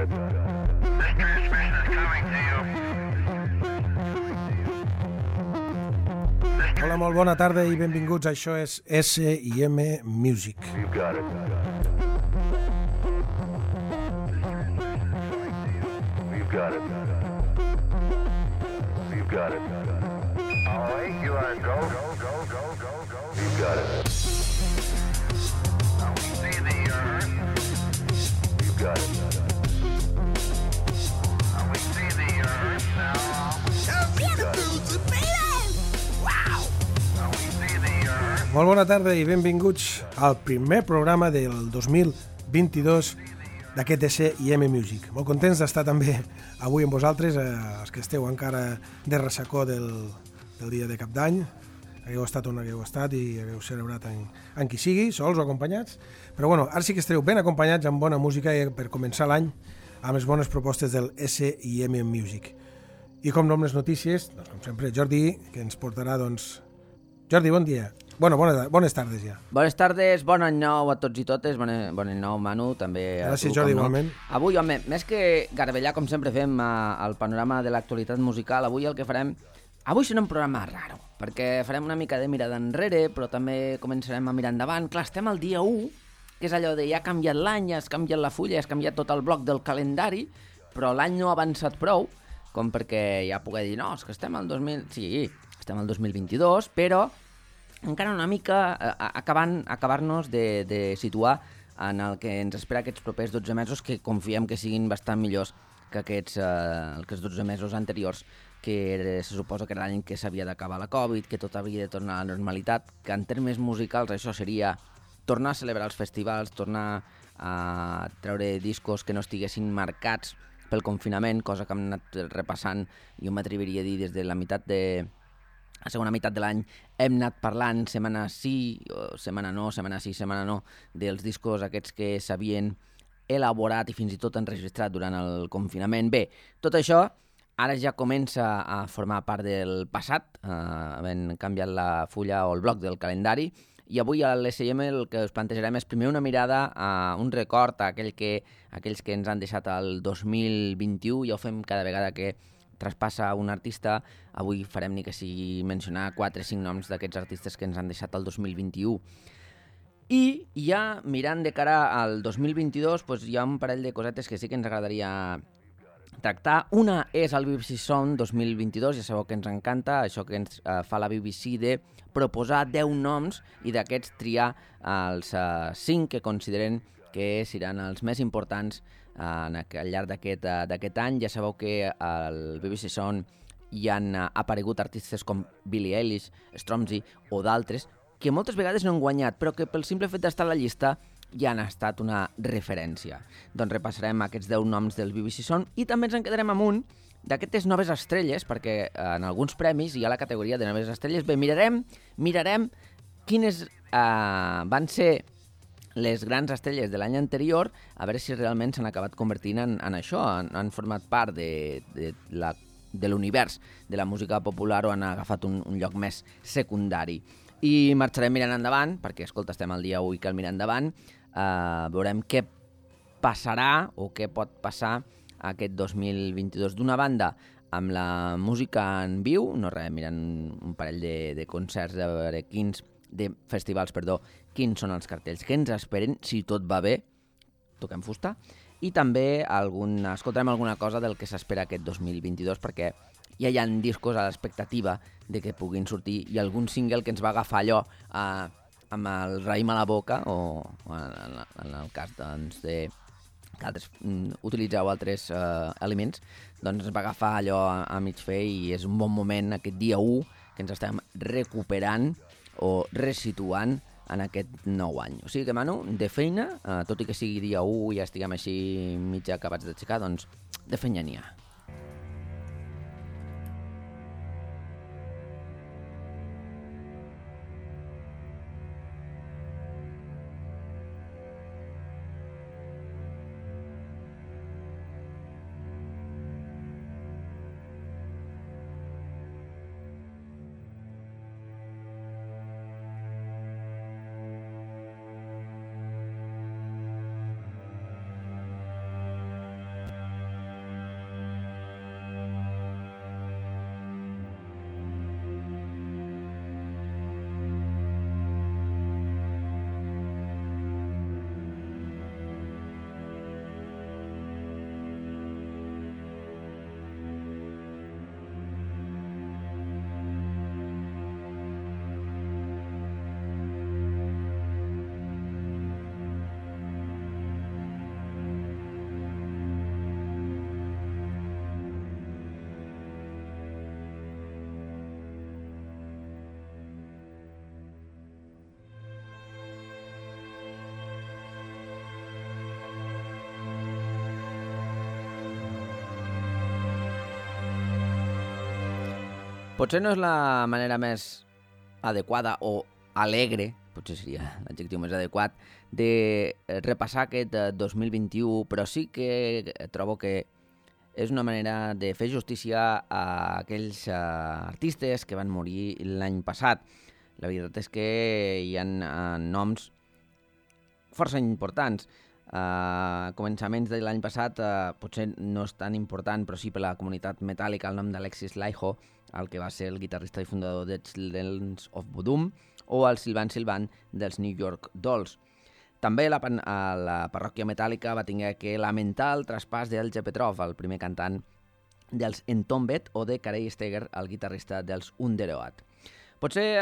Hola, molt bona tarda i benvinguts. Això és S&M Music. You got it. You got it. You got it. All right, you are go. You got it. Now we see the earth. You got it. Now we see the earth now. Molt bona tarda i benvinguts al primer programa del 2022 d'aquest S&M Music. Molt contents d'estar també avui amb vosaltres, els que esteu encara de ressacó del dia de cap d'any. Hagueu estat on hagueu estat i hagueu celebrat en qui sigui, sols o acompanyats. Però bueno, ara sí que estareu ben acompanyats amb bona música per començar l'any amb les bones propostes del S&M Music. I com no amb les notícies, doncs com sempre, Jordi, que ens portarà, doncs... Jordi, bon dia. Bueno, bones tardes ja. Bones tardes, bon any nou a tots i totes, bon any nou, Manu, també a Gràcies, tu, Jordi, no. igualment. Avui, home, més que garbellar, com sempre fem al panorama de l'actualitat musical, avui el que farem... Avui serà un programa raro, perquè farem una mica de mirada enrere, però també començarem a mirar endavant. Clar, estem al dia 1, que és allò de ja ha canviat l'any, ja has canviat la fulla, ja has canviat tot el bloc del calendari, però l'any no ha avançat prou, com perquè ja poder dir, no, és que estem al 2022, però encara una mica acabar-nos de situar en el que ens espera aquests propers 12 mesos, que confiem que siguin bastant millors que aquests 12 mesos anteriors, que se suposa que era l'any que s'havia d'acabar la Covid, que tot havia de tornar a la normalitat, que en termes musicals això seria tornar a celebrar els festivals, tornar a treure discos que no estiguessin marcats pel confinament, cosa que hem anat repassant, jo m'atreviria a dir des de la segona meitat de l'any hem anat parlant setmana sí, setmana no, dels discos aquests que s'havien elaborat i fins i tot enregistrat durant el confinament. Bé, tot això ara ja comença a formar part del passat, havent canviat la fulla o el bloc del calendari, i avui a l'S&M el que us plantejarem és primer una mirada a un record a aquells que ens han deixat el 2021, ja ho fem cada vegada que traspassa un artista. Avui farem ni que sigui mencionar 4 o 5 noms d'aquests artistes que ens han deixat el 2021. I ja mirant de cara al 2022, doncs hi ha un parell de cosetes que sí que ens agradaria tractar. Una és el BBC Sound 2022, ja sabeu que ens encanta, això que ens fa la BBC de proposar 10 noms i d'aquests triar els 5 que consideren que seran els més importants al llarg d'aquest any. Ja sabeu que al BBC Sound hi han aparegut artistes com Billie Eilish, Stormzy o d'altres que moltes vegades no han guanyat, però que pel simple fet d'estar a la llista ja han estat una referència. Doncs repassarem aquests 10 noms del BBC Sound i també ens en quedarem amb un d'aquestes noves estrelles, perquè en alguns premis hi ha la categoria de noves estrelles. Bé, mirarem quines van ser les grans estrelles de l'any anterior, a veure si realment s'han acabat convertint en això, han format part de l'univers de la música popular o han agafat un lloc més secundari. I marxarem mirant endavant, perquè, escolta, estem al dia 1 i cal mirar endavant, veurem què passarà o què pot passar aquest 2022. D'una banda, amb la música en viu, no res, mirant un parell de concerts, de veure quins són els cartells que ens esperen, si tot va bé, toquem fusta, i també escoltarem alguna cosa del que s'espera aquest 2022, perquè ja hi ha discos a l'expectativa de que puguin sortir, i algun single que ens va agafar allò amb el raïm a la boca, o en el cas doncs, que utilitzeu altres aliments, doncs ens va agafar allò a mig fer, i és un bon moment aquest dia 1 que ens estem recuperant o resituant en aquest nou any. O sigui que, Manu, de feina, tot i que sigui dia 1 i ja estiguem així mig acabats d'aixecar, doncs de feina n'hi ha. Potser no és la manera més adequada o alegre, potser seria l'adjectiu més adequat, de repassar aquest 2021, però sí que trobo que és una manera de fer justícia a aquells artistes que van morir l'any passat. La veritat és que hi ha noms força importants. A començaments de l'any passat potser no és tan important, però sí per la comunitat metàl·lica, el nom d'Alexis Laiho, el que va ser el guitarrista i fundador de Children of Bodom, o el Sylvain Sylvain dels New York Dolls. També la parròquia metàl·lica va tenir que lamentar el traspàs d'Elge Petrov, el primer cantant dels Entombed, o de Karey Steger, el guitarrista dels Underoath. Potser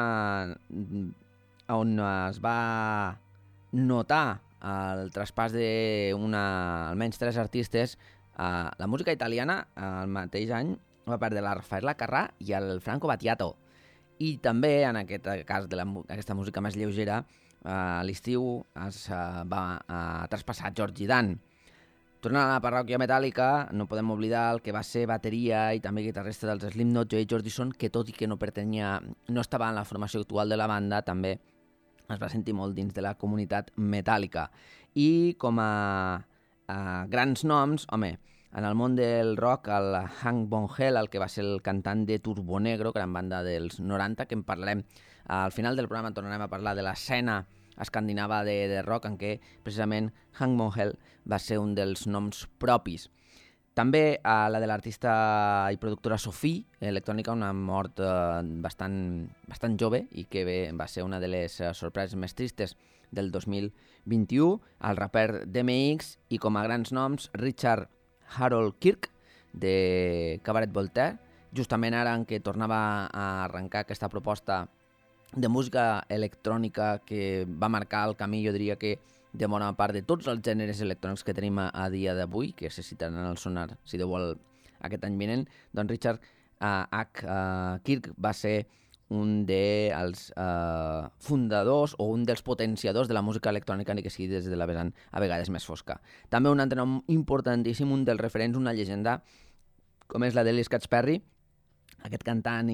on es va notar el traspàs d'almenys 3 artistes, la música italiana el mateix any va perdre la Raffaella Carrà i el Franco Battiato. I també, en aquest cas d'aquesta música més lleugera, a l'estiu es va traspassar Georgie Dan. Tornant a la parròquia metàl·lica, no podem oblidar el que va ser bateria i també guitarrista dels Slipknot, Joey Jordison, que tot i que no estava en la formació actual de la banda, també es va sentir molt dins de la comunitat metàl·lica. I com a grans noms, home, en el món del rock, el Hank Bonhel, el que va ser el cantant de Turbo Negro, gran banda dels 90, que en parlarem al final del programa, tornarem a parlar de l'escena escandinava de rock, en què precisament Hank Bonhel va ser un dels noms propis. També la de l'artista i productora Sophie Electrònica, una mort bastant jove i que va ser una de les sorpreses més tristes del 2021, el raper DMX i com a grans noms Richard Harold Kirk de Cabaret Voltaire, justament ara en què tornava a arrencar aquesta proposta de música electrònica que va marcar el camí, jo diria que de bona part de tots els gèneres electrònics que tenim a dia d'avui, que se citaran al sonar, si Déu vol, aquest any vinent. Doncs Richard Kirk va ser un dels fundadors o un dels potenciadors de la música electrònica, ni que sigui des de la vessant a vegades més fosca. També un altre nom importantíssim, un dels referents, una llegenda, com és la d'Ellis Katz Perry, aquest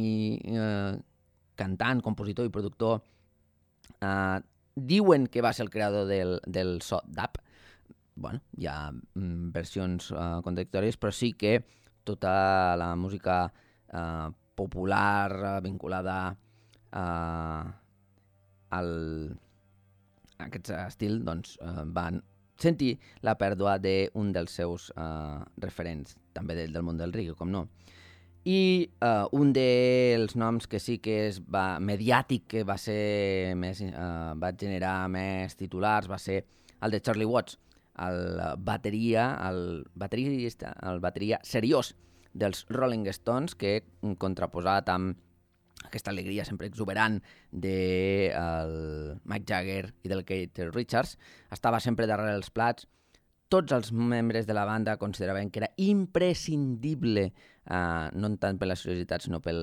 cantant, compositor i productor, diuen que va ser el creador del so dub. Bueno, hi ha versions contradictòries, però sí que tota la música popular vinculada a aquest estil doncs, van sentir la pèrdua d'un dels seus referents, també del món del reggae, com no. I un dels noms que sí que és mediàtic, que va generar més titulars, va ser el de Charlie Watts, el bateria seriós dels Rolling Stones, que contraposat amb aquesta alegria sempre exuberant de Mick Jagger i del Keith Richards, estava sempre darrere els plats. Tots els membres de la banda consideraven que era imprescindible, no tant per la seriositat, sinó per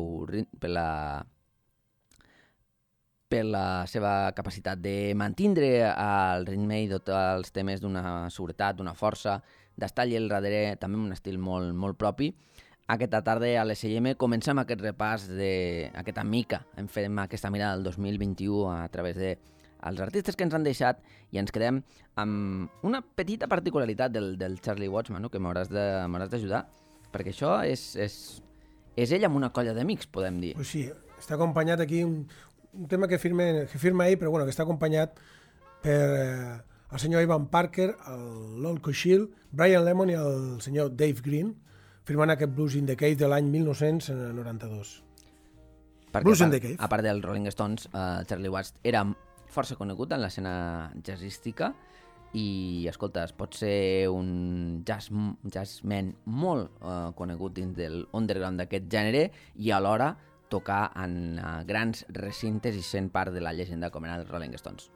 la seva capacitat de mantindre el ritme i tots els temes d'una seguretat, d'una força, d'estar allà al darrere, també amb un estil molt, molt propi. Aquesta tarda a l'SM comencem aquest repàs d'aquesta mica, fem aquesta mirada del 2021 a través de els artistes que ens han deixat i ens quedem amb una petita particularitat del Charlie Watts, Manu, que m'hauràs d'ajudar, perquè això és ell amb una colla d'amics, podem dir. Pues sí, està acompanyat aquí un tema que firma ell, però bueno, que està acompanyat per el senyor Ivan Parker, l'Old Cochil, Brian Lemon i el senyor Dave Green, firmant aquest Blues in the Cave de l'any 1992. Blues in the Cave. A part dels Rolling Stones, Charlie Watts era força conegut en l'escena jazzística i, escolta, es pot ser un jazzman molt conegut dins del underground d'aquest gènere i alhora tocar en grans recintes i sent part de la llegenda com eren els Rolling Stones.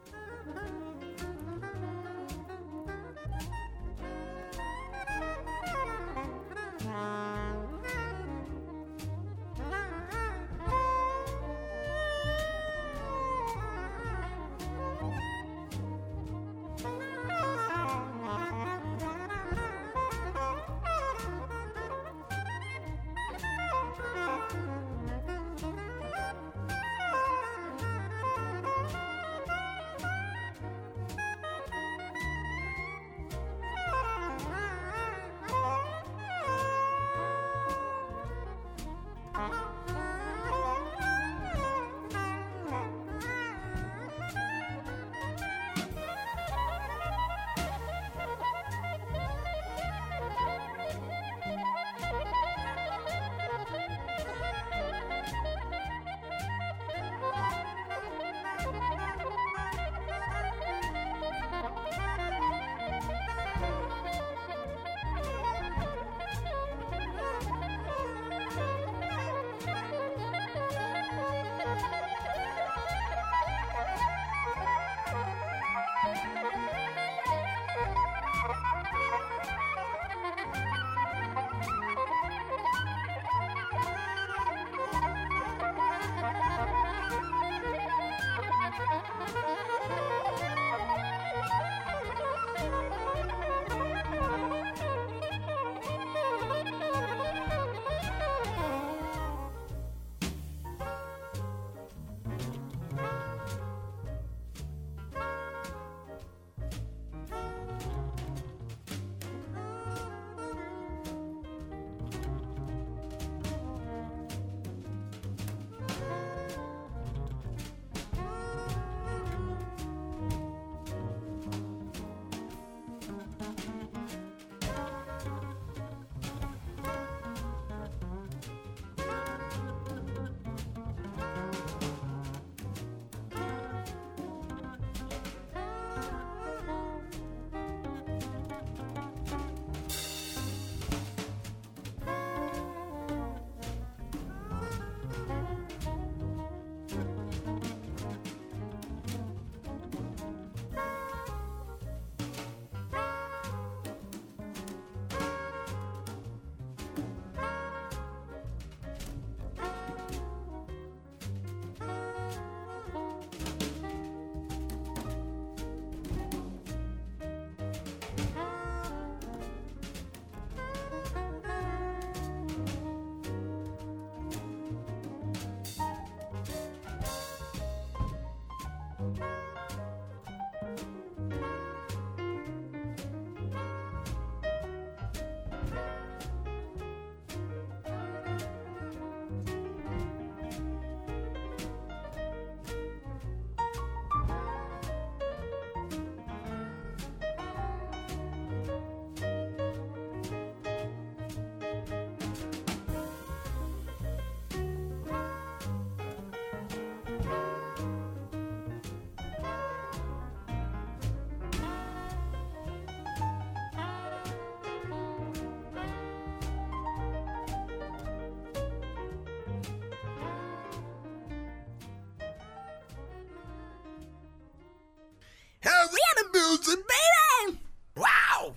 Houston, baby! Wow!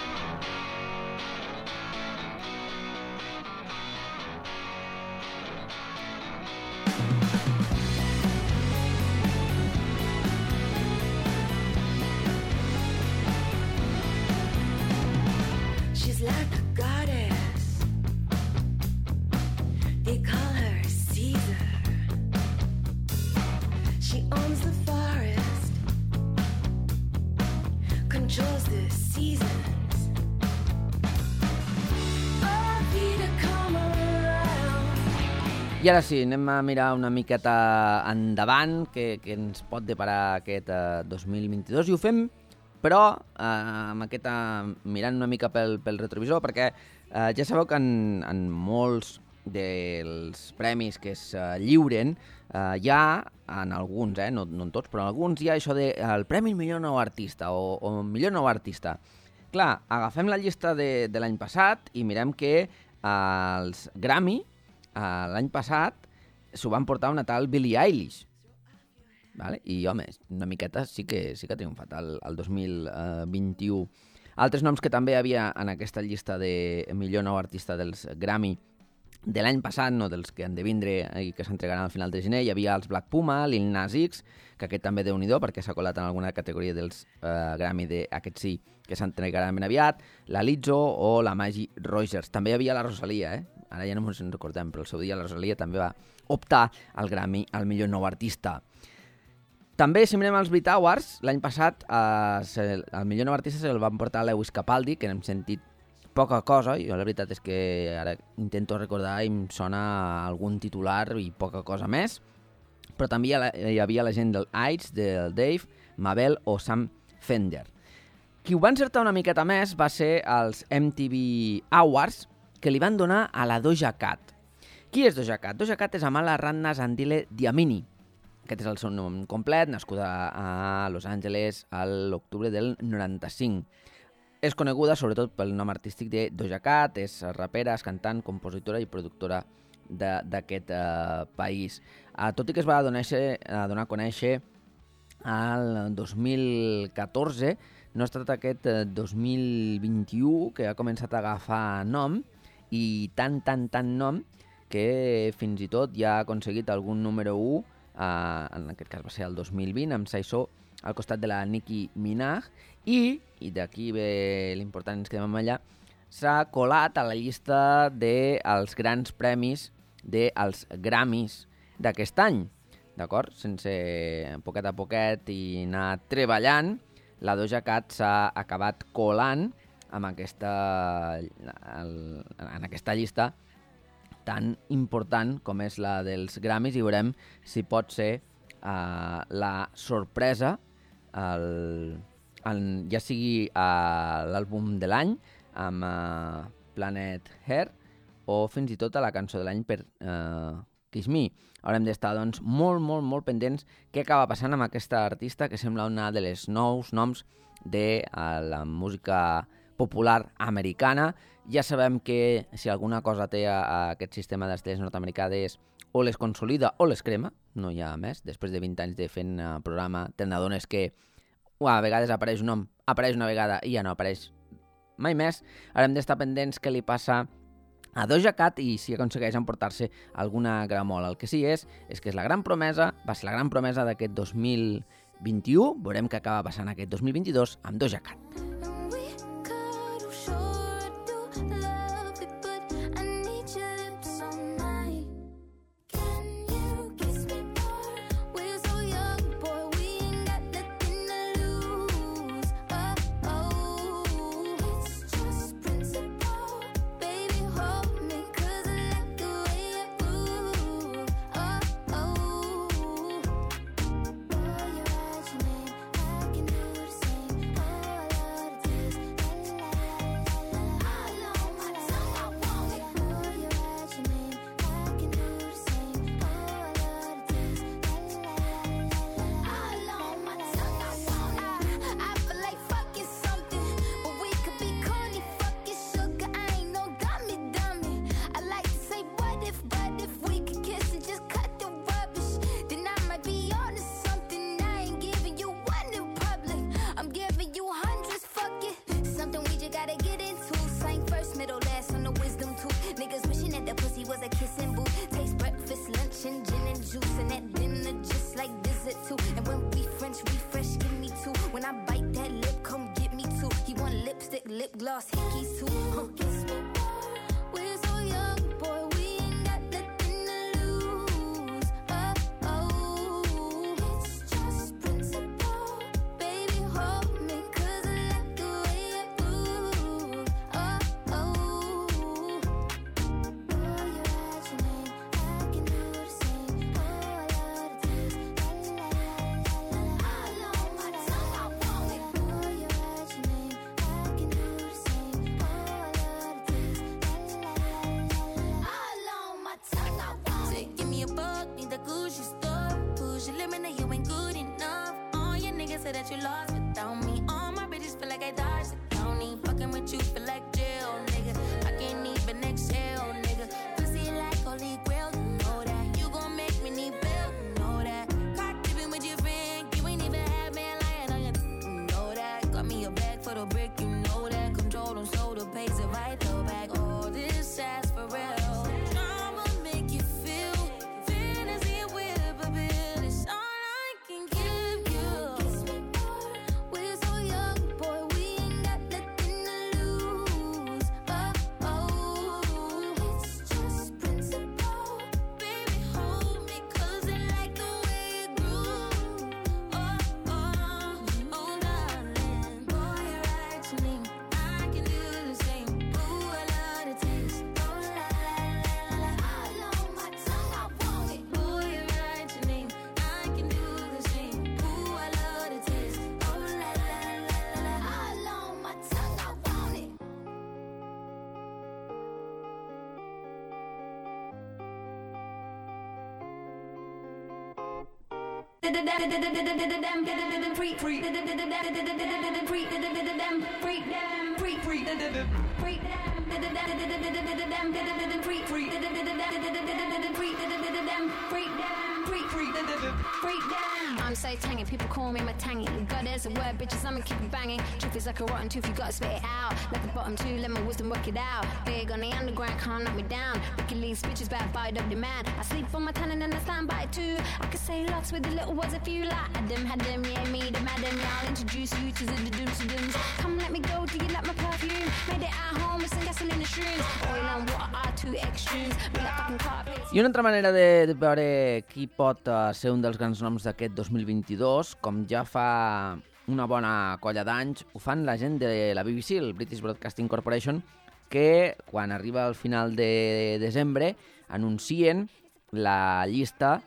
She's like a goddess. They call her Caesar. She owns the forest, controls the seasons. Oh, Peter, come around. I ara sí, anem a mirar una miqueta endavant que ens pot deparar aquest 2022 i ho fem, però amb mirant una mica pel retrovisor, perquè ja sabeu que en molts dels premis que es lliuren hi ha, en alguns, no en tots, però en alguns hi ha això del Premi Millor Nou Artista o Millor Nou Artista. Clar, agafem la llista de l'any passat i mirem que els Grammy l'any passat s'ho van portar una tal Billie Eilish. Vale? I, home, una miqueta sí que ha triomfat el 2021. Altres noms que també hi havia en aquesta llista de millor nou artista dels Grammy de l'any passat, no dels que han de vindre i que s'entregaran al final de gener, hi havia els Black Puma, Lil Nas X, que aquest també déu-n'hi-do perquè s'ha colat en alguna categoria dels Grammy d'aquest sí, que s'entregaran ben aviat, la Lizzo o la Maggie Rogers. També hi havia la Rosalia, ara ja no ens en recordem, però el seu dia la Rosalia també va optar al Grammy al millor nou artista. També, si mirem els Brit Awards, l'any passat el millor nou artista se'l van portar Lewis Capaldi, que n'hem sentit poca cosa, i la veritat és que ara intento recordar i em sona algun titular i poca cosa més, però també hi havia la gent del AIDS, del Dave, Mabel o Sam Fender. Qui ho va encertar una miqueta més va ser els MTV Awards, que li van donar a la Doja Cat. Qui és Doja Cat? Doja Cat és Amala Ranna Zandile Diamini. Aquest és el seu nom complet, nascuda a Los Angeles a l'octubre del 95. És coneguda sobretot pel nom artístic de Doja Cat, és rapera, és cantant, compositora i productora d'aquest país. Tot i que es va donar a conèixer el 2014, no ha estat aquest 2021 que ha començat a agafar nom, i tant nom que fins i tot ja ha aconseguit algun número 1, en aquest cas va ser el 2020, amb Saisó al costat de la Nicki Minaj, i d'aquí ve l'important, ens quedem allà, s'ha colat a la llista dels grans premis dels Grammys d'aquest any, d'acord? Sense poquet a poquet i anar treballant, la Doja Cat s'ha acabat colant en aquesta llista tan important com és la dels Grammys, i veurem si pot ser la sorpresa, ja sigui l'àlbum de l'any amb Planet Her o fins i tot a la cançó de l'any per Kiss Me. Haurem d'estar doncs, molt pendents què acaba passant amb aquesta artista que sembla una de les nous noms de la música popular americana. Ja sabem que si alguna cosa té a aquest sistema d'estrelles nord-americà és o les consolida o les crema, no hi ha més. Després de 20 anys de fent programa, te n'adones que a vegades apareix un nom, apareix una vegada i ja no apareix mai més. Haurem d'estar pendents què li passa a Doja Cat i si aconsegueix emportar-se alguna gramola. El que sí és que és la gran promesa, va ser la gran promesa d'aquest 2021. Veurem què acaba passant aquest 2022 amb Doja Cat. Taste breakfast, lunch, and gin and juice. And at dinner, just like dessert too. And when we French refresh, give me two. When I bite that lip, come get me two. He want lipstick, lip gloss, hickeys too. Kiss me more. We're so young, boy, we ain't got nothing to lose. Oh, oh, it's just principle. Baby, hold me, 'cause I like the way you move. Oh, oh. Oh, you write your name, I can do the same. Oh, I love the taste. La, la, la, la, la. All on my tongue, I want it. Oh, you write your name, I can do the same. Oh, I love the taste. La, la, la, la, la. All on my tongue, I want it. Give me a buck, need the Gucci store. Push your limit, now you ain't good enough. All your niggas say that you lost without me. All my bitches feel like I dodged the county. Fucking with you feel like jail, nigga. I can't even exhale, nigga. Pussy like holy grail, you know that. You gon' make me need bail, you know that. Caught dipping with your friend, you ain't even had man lying on you, you know that. Got me a bag for the brick, you know that. Control them, so the pays it right, throw back. All this ass for real. Drama make you feel fantasy with a bill. It's all I can give you. Kiss me more. We're so young, boy, we ain't got nothing to lose. Oh, oh, it's just principle. Baby, hold me, 'cause I like the way you groove. Oh, oh, darling. Boy, you write your name, I can do the same. Ooh, I love the taste. Oh, la, la, la, la, la. All on my tongue, I want it. Boy, you write your name, I can do the same. Ooh, I love the taste. Oh, la, la, la, la, la. All on my tongue, I want it. I'm so tangy, people call me my tangy. God is a word, bitches, I'ma keep it banging. Truth is like a rotten tooth, you gotta spit it out. Like the bottom two, let my wisdom work it out. Big on the underground, can't knock me down. Wicked leaves, bitches, bad bite up demand. I sleep on my tannin and I stand by it too. I could say lots with the little words if you like. Adam, had them, yeah, me, the madam. Yeah, I'll introduce you to the dooms. Come let me go, do you like my perfume? Made it at home with some gasoline and shrooms. Oil and water are two extremes. We like fucking carpets. I una altra manera de veure qui pot ser un dels grans noms d'aquest 2022, com ja fa una bona colla d'anys, ho fan la gent de la BBC, el British Broadcasting Corporation, que quan arriba al final de desembre anuncien la llista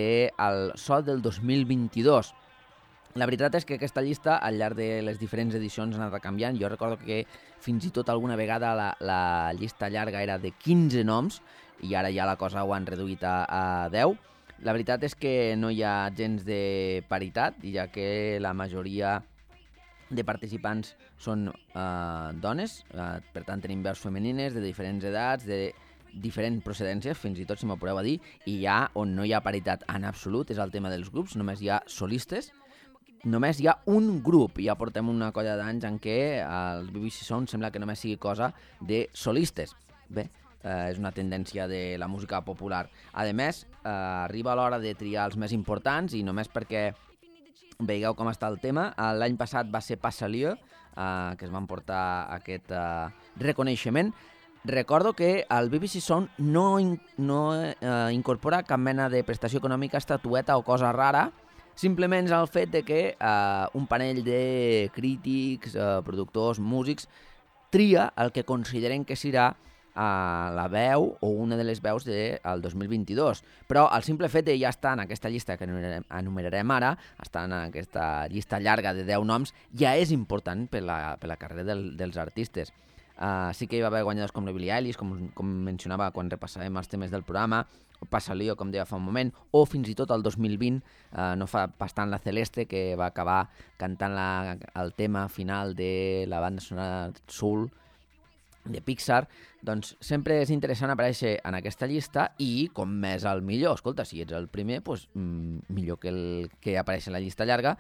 del so del 2022. La veritat és que aquesta llista, al llarg de les diferents edicions, ha anat canviant. Jo recordo que fins i tot alguna vegada la llista llarga era de 15 noms i ara ja la cosa ho han reduït a 10. La veritat és que no hi ha gens de paritat, ja que la majoria de participants són dones, per tant tenim veus femenines de diferents edats, de diferents procedències, fins i tot si m'apureu a dir, i ja on no hi ha paritat en absolut és el tema dels grups, només hi ha solistes. Només hi ha un grup, ja portem una colla d'anys en què el BBC Sound sembla que només sigui cosa de solistes. Bé, és una tendència de la música popular. A més, arriba l'hora de triar els més importants i només perquè veieu com està el tema, l'any passat va ser Passalieu, que es van portar aquest reconeixement. Recordo que el BBC Sound no incorpora cap mena de prestació econòmica, estatueta o cosa rara. Simplement és el fet de que un panell de crítics, productors, músics, tria el que consideren que serà la veu o una de les veus del 2022. Però el simple fet de ja estar en aquesta llista que enumerarem ara, estar en aquesta llista llarga de 10 noms, ja és important per la carrera dels artistes. Sí que hi va haver guanyadors com la Billie Eilish, com mencionava quan repassàvem els temes del programa, Passalieu, com deia fa un moment, o fins i tot el 2020, no fa bastant la Celeste, que va acabar cantant el tema final de la banda sonora Soul de Pixar. Doncs sempre és interessant aparèixer en aquesta llista i com més el millor. Escolta, si ets el primer, doncs millor que el que apareix en la llista llarga,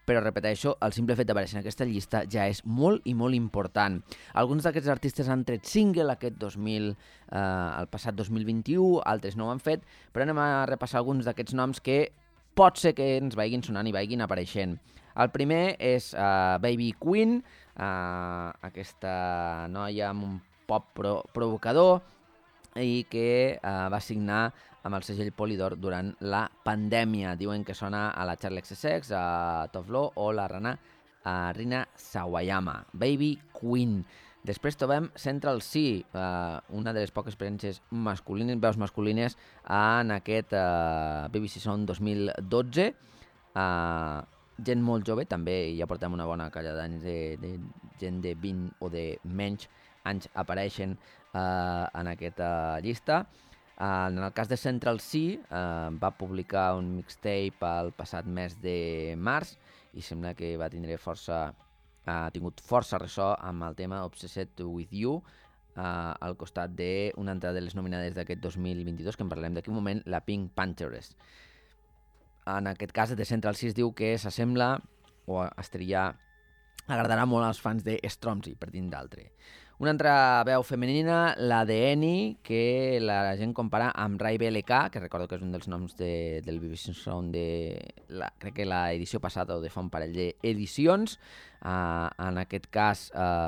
però repeteixo, el simple fet d'aparèixer en aquesta llista ja és molt i molt important. Alguns d'aquests artistes han tret single el passat 2021, altres no ho han fet, però anem a repassar alguns d'aquests noms que pot ser que ens vagin sonant i vagin apareixent. El primer és Baby Queen, aquesta noia amb un pop provocador i que va signar amb el segell Polydor durant la pandèmia. Diuen que sona a la Charli XCX, a Tovlo o la Rina Sawayama. Baby Queen. Després trobem Central C, una de les poques experiències veus masculines en aquest BBC Sound 2012. Gent molt jove, també ja portem una bona colla d'anys de gent de 20 o de menys anys apareixen en aquesta llista. En el cas de Central C, va publicar un mixtape el passat mes de març i sembla que ha tingut força ressò amb el tema Obsessed With You al costat d'una altra de les nominades d'aquest 2022, que en parlem d'aquí un moment, la Pink Panthers. En aquest cas, de Central C es diu que s'assembla o agradarà molt als fans de Stormzy, per dir d'altre. Una altra veu femenina, la de Eni, que la gent compara amb Rai BLK, que recordo que és un dels noms del BBC Sound crec que l'edició passada o de fa un parell d'edicions. En aquest cas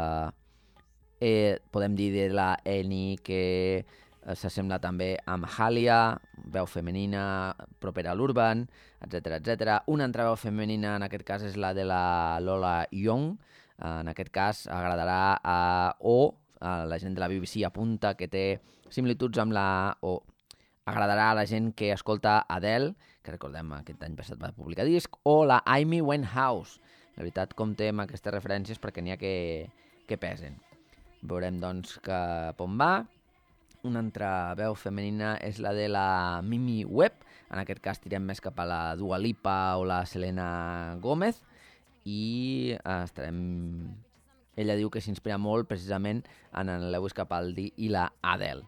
podem dir de la Eni que s'assembla també amb Halia, veu femenina propera a l'Urban, etc. Una altra veu femenina en aquest cas és la de la Lola Young. En aquest cas agradarà a la gent de la BBC apunta que té similituds amb agradarà a la gent que escolta Adele, que recordem aquest any passat va publicar disc, o la Amy Winehouse. La veritat, compte amb aquestes referències perquè n'hi ha que pesen. Veurem doncs cap on va. Una altra veu femenina és la de la Mimi Webb. En aquest cas tirem més cap a la Dua Lipa o la Selena Gomez. I ella diu que s'inspira molt precisament en el Lewis Capaldi i la Adele.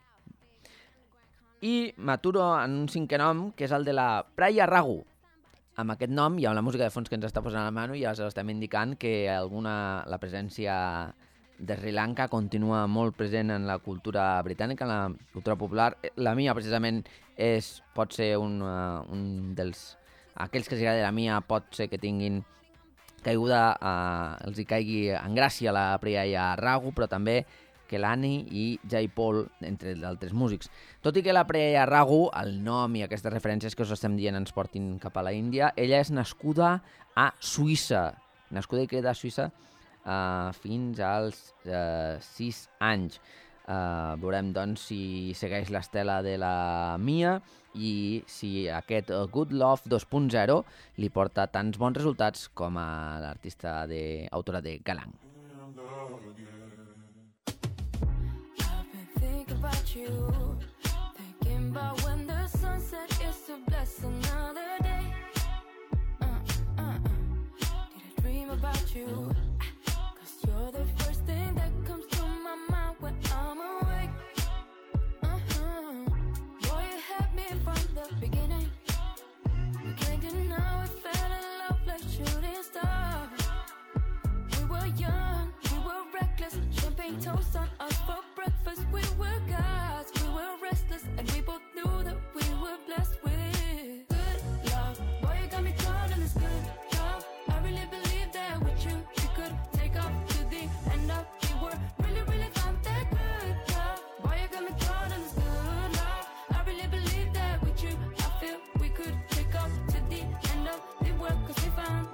I m'aturo en un cinquè nom, que és el de la Praya Ragu. Amb aquest nom i amb la música de fons que ens està posant a la mano ja estem indicant que la presència de Sri Lanka continua molt present en la cultura britànica, en la cultura popular. La mia precisament pot ser un dels... Aquells que els agrada la mia pot ser que tinguin caiguda, els hi caigui en gràcia la Praya Ragu, però també Kelani i Jai Paul, entre d'altres músics. Tot i que la Praya Ragu, el nom i aquestes referències que us estem dient ens portin cap a la Índia, ella és nascuda a Suïssa, nascuda i criada a Suïssa fins als 6 anys. Veurem doncs si segueix l'estela de la Mia i si aquest Good Love 2.0 li porta tants bons resultats com a l'artista autora de Galang. I've been thinking about you, thinking about when the sunset is to bless another day. Did I dream about you? 'Cause you're the first thing that comes to my mind when I'm awake. Boy, you had me from the beginning. You can't deny we fell in love like shooting stars. We were young, we were reckless, champagne toast on us for breakfast. We were gods, we were restless, and we both knew that we were blessed with good love. Boy, you got me caught in this good love. I really believe that with you, we could take off to the end of the world. Really found that good love. Boy, you got me caught in this good love. I really believe that with you, I feel we could take off to the end of the world. 'Cause we found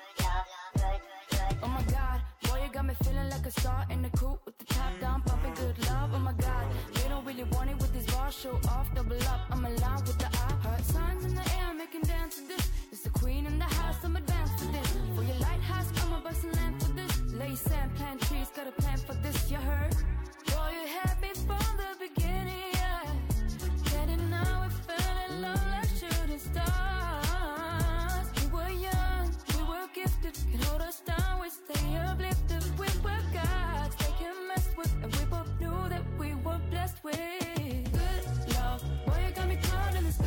oh my God, boy, you got me feeling like a star in the coupe with the top down, pumping good love. Oh my God, they don't really want it with these bars, show off, double up. I'm alive with the eye, heart signs in the air, making dance to this. It's the queen in the house, I'm advanced for this. For your lighthouse, I'm a bustin' lamp for this. Lay sand, plant trees, got a plan for this. You heard? Boy, you had me from the beginning, yeah. Can't deny we fell in love like shooting stars. We were young, we were gifted, can hold us down, we stay uplifted. We were gods, they can mess with, and we both knew that we were blessed with good love. Boy, you got me caught in this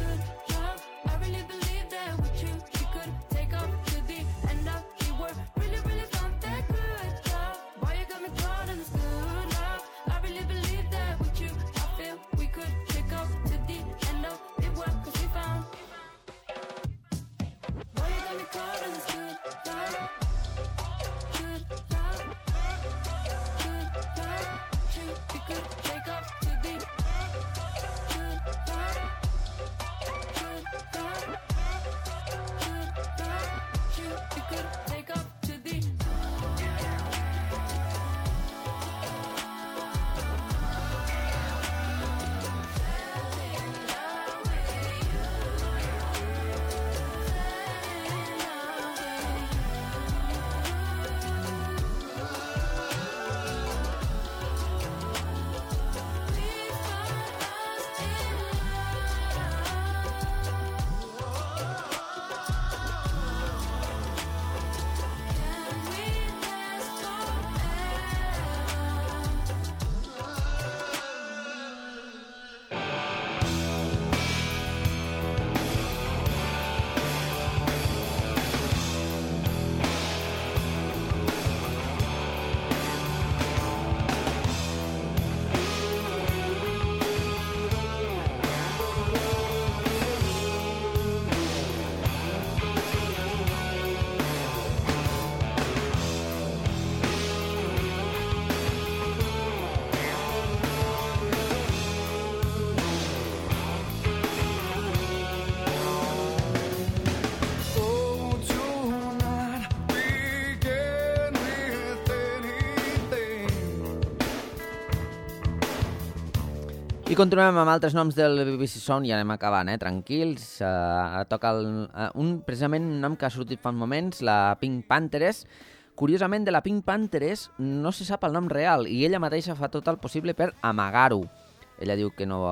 I continuem amb altres noms del BBC Sound i anem acabant, tranquils. Toca precisament un nom que ha sortit fa uns moments, la Pink Panthers. Curiosament, de la Pink Panthers no se sap el nom real i ella mateixa fa tot el possible per amagar-ho. Ella diu que no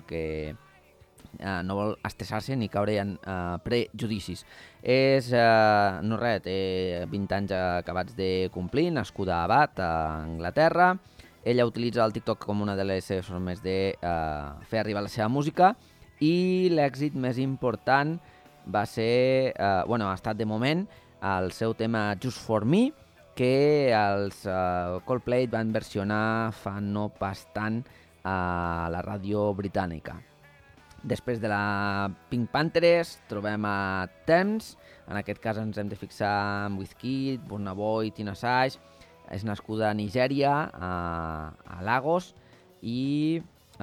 vol estressar-se ni caure en prejudicis. És, no res, té 20 anys acabats de complir, nascuda a Bath, a Anglaterra. Ella utilitza el TikTok com una de les seves formes de fer arribar la seva música i l'èxit més important va ser, ha estat de moment, el seu tema Just For Me, que els Coldplay van versionar fa no pas tant a la ràdio britànica. Després de la Pink Panthers trobem a Thames, en aquest cas ens hem de fixar en Wizkid, Burna Boy, Tina Assange. És nascuda a Nigèria, a Lagos, i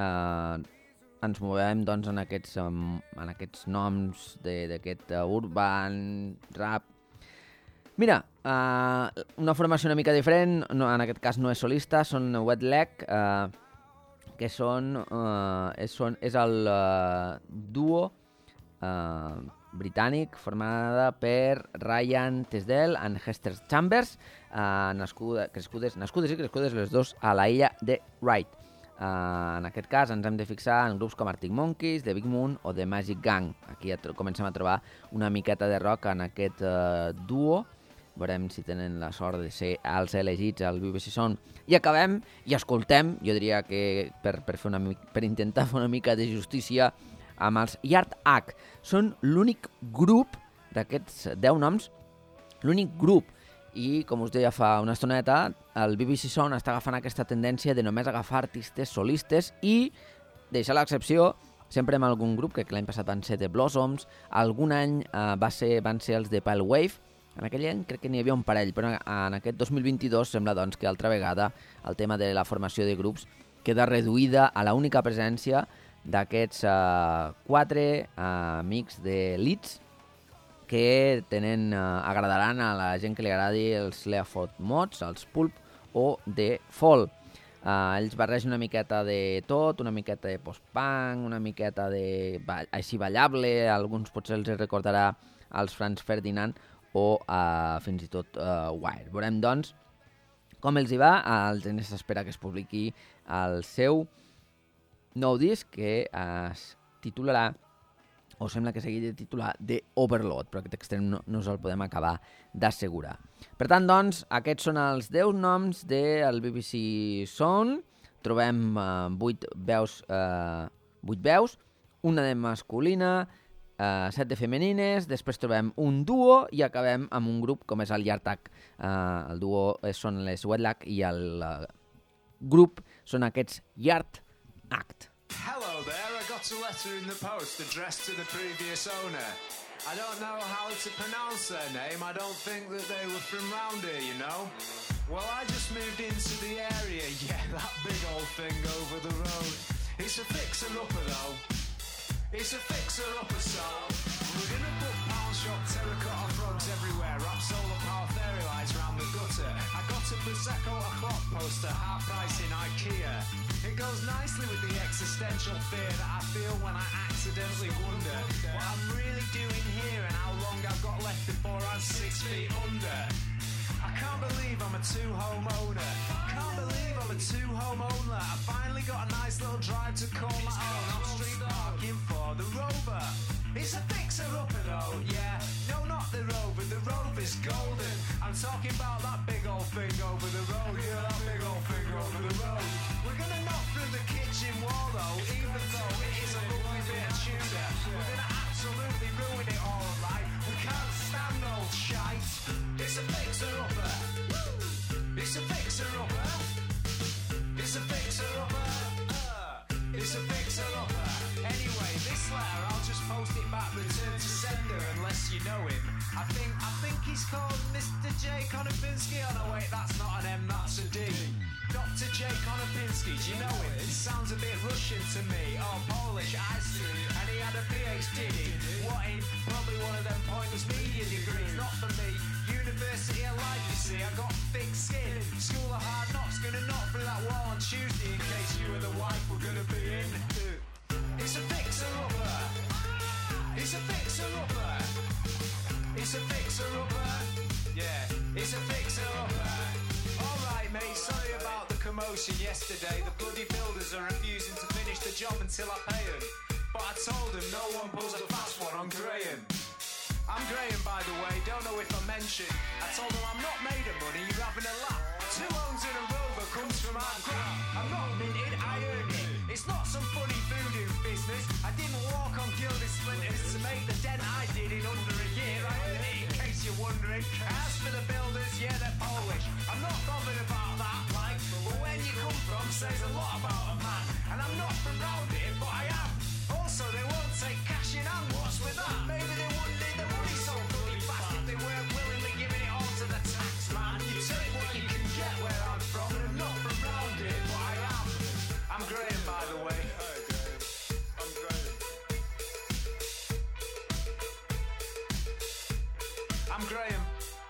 ens movem doncs, en aquests noms d'aquest urban, rap. Mira, una formació una mica diferent, en aquest cas no és solista, són Wet Leg, que és el duo britànic formada per Ryan Tisdale i Hester Chambers, nascudes i crescudes les dos a la illa de Wright. En aquest cas ens hem de fixar en grups com Arctic Monkeys, The Big Moon o The Magic Gang. Aquí comencem a trobar una miqueta de rock en aquest duo. Veurem si tenen la sort de ser els elegits al BBC Sound. I acabem i escoltem, jo diria que per intentar fer una mica de justícia, amb els Yard Act. Són l'únic grup d'aquests 10 noms, l'únic grup. I, com us deia fa una estoneta, el BBC Sound està agafant aquesta tendència de només agafar artistes solistes i deixar l'excepció sempre amb algun grup, que l'any passat van ser The Blossoms, algun any van ser els de Pale Wave. En aquell any crec que n'hi havia un parell, però en aquest 2022 sembla doncs, que altra vegada el tema de la formació de grups queda reduïda a l'única presència d'aquests 4 amics de Leeds que agradaran a la gent que li agradi els Leaford Mods, els Pulp o The Fall. Ells barregen una miqueta de tot, una miqueta de post-punk, una miqueta de així ballable, alguns potser els recordarà als Franz Ferdinand o fins i tot Wire. Veurem, doncs, com els hi va. El Genesis espera que es publiqui el seu nou disc, que es titularà, o sembla que s'hagi de titular, The Overload, però aquest extrem no us el podem acabar d'assegurar. Per tant, doncs, aquests són els 10 noms del BBC Sound. Trobem 8 veus, una de masculina, 7 de femenines, després trobem un duo i acabem amb un grup com és el Yard Act. El duo són les Wet Leg i el grup són aquests Yard Act. Hello there, I got a letter in the post addressed to the previous owner. I don't know how to pronounce their name, I don't think that they were from round here, you know. Well, I just moved into the area, yeah, that big old thing over the road. It's a fixer-upper though, it's a fixer-upper so. We're gonna put pound shop terracotta frogs everywhere, wrap solar power fairy lights round the gutter. I got a Prosecco o'clock poster, half price in IKEA. It goes nicely with the existential fear that I feel when I accidentally wonder what I'm really doing here and how long I've got left before I'm 6 feet under. I can't believe I'm a two-home owner. Can't believe I'm a two-home owner. I finally got a nice little drive to call my own. I'm street parking for the Rover. It's a fixer-upper though, yeah. No, not the Rover. The Rover's golden. I'm talking about that big old thing over the road. Yeah, that big old thing over the road. We're gonna knock through the kitchen wall though, even though it is a lovely bit of Tudor. We're gonna absolutely ruin it all, right? We can't stand old shite. It's a fixer-upper. It's a fixer-upper. It's a fixer-upper. It's a fixer-upper. Anyway, this letter, I'll just post it back, return to sender, unless you know him. I think he's called Mr. J. Konopinski. Oh no, wait, that's not an M, that's a D. Dr. J. Konopinski, do you know him? It sounds a bit Russian to me. Oh, Polish, I see. And he had a PhD. What in? Probably one of them pointless media degrees. Not for me. University of Life, you see, I got thick skin. School of hard knocks, gonna knock through that wall on Tuesday in case you and the wife were gonna be in. It's a fixer-upper. It's a fixer-upper. It's a fixer-upper. Yeah, it's a fixer-upper. Alright mate, sorry about the commotion yesterday. The bloody builders are refusing to finish the job until I pay them. But I told them no one pulls a fast one on Graham. I'm Graham, by the way, don't know if I mentioned. I told them I'm not made of money, you're having a laugh. 2 homes and a rover comes from our crap. I'm not minted, I earned it. It's not some funny voodoo business. I didn't walk on gilded splinters to make the dent I did in under a year. I earned it, in case you're wondering. As for the builders, yeah, they're Polish. I'm not bothered about that, like, but where you come from says a lot about a man. And I'm not from round here, but I am. Also, they won't take cash in hand, what's with that? Maybe they wouldn't need the money so bloody fast if they weren't willingly giving it all to the tax man. You take what you can get where I'm from, and I'm not from round here, but I am. I'm Graham, by the way. Hey, Graham. I'm Graham. I'm Graham.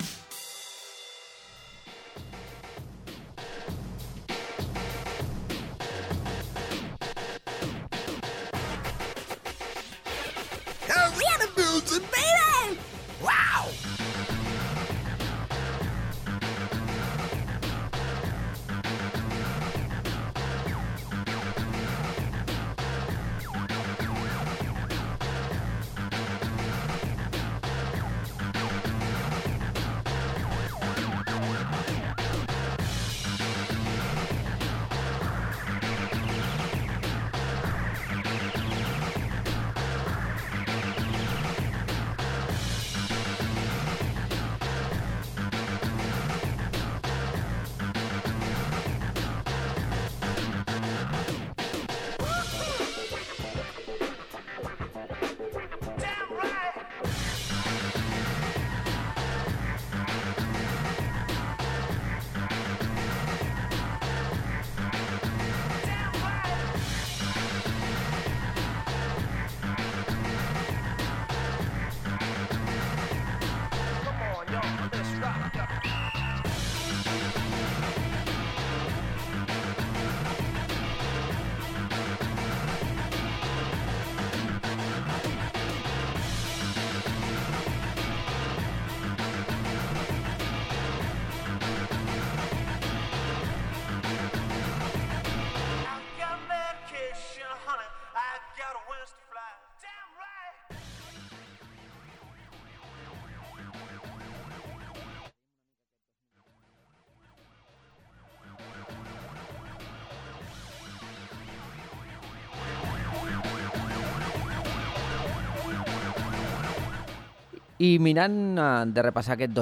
I mirant de repassar aquest